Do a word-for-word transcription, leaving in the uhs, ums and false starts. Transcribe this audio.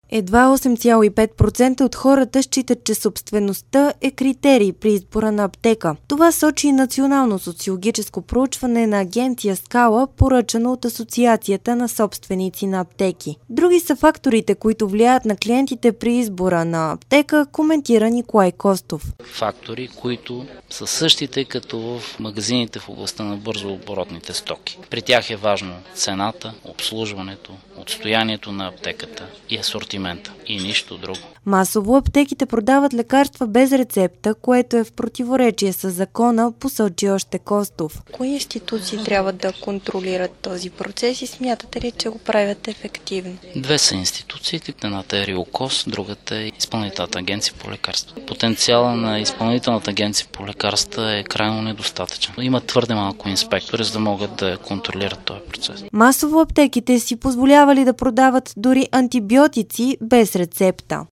Едва осем цяло и пет процента от хората считат, че собствеността е критерий при избора на аптека. Това сочи национално социологическо проучване на агенция Скала, поръчано от Асоциацията на собственици на аптеки. Други са факторите, които влияят на клиентите при избора на аптека, коментира Николай Костов. Фактори, които са същите като в магазините в областта на бързооборотните стоки. При тях е важно цената, обслужването, отстоянието на аптеката и асортимента и нищо друго. Масово аптеките продават лекарства без рецепта, което е в противоречие с закона, посочи още Костов. Кои институции трябва да контролират този процес и смятате ли, че го правят ефективно? Две са институциите. Едната е РИОКОЗ, другата е Изпълнителната агенция по лекарства. Потенциала на Изпълнителната агенция по лекарства е крайно недостатъчен. Има твърде малко инспектори, за да могат да контролират този процес. Масово аптеките си позволявали да продават дори антибиотици без рецепта.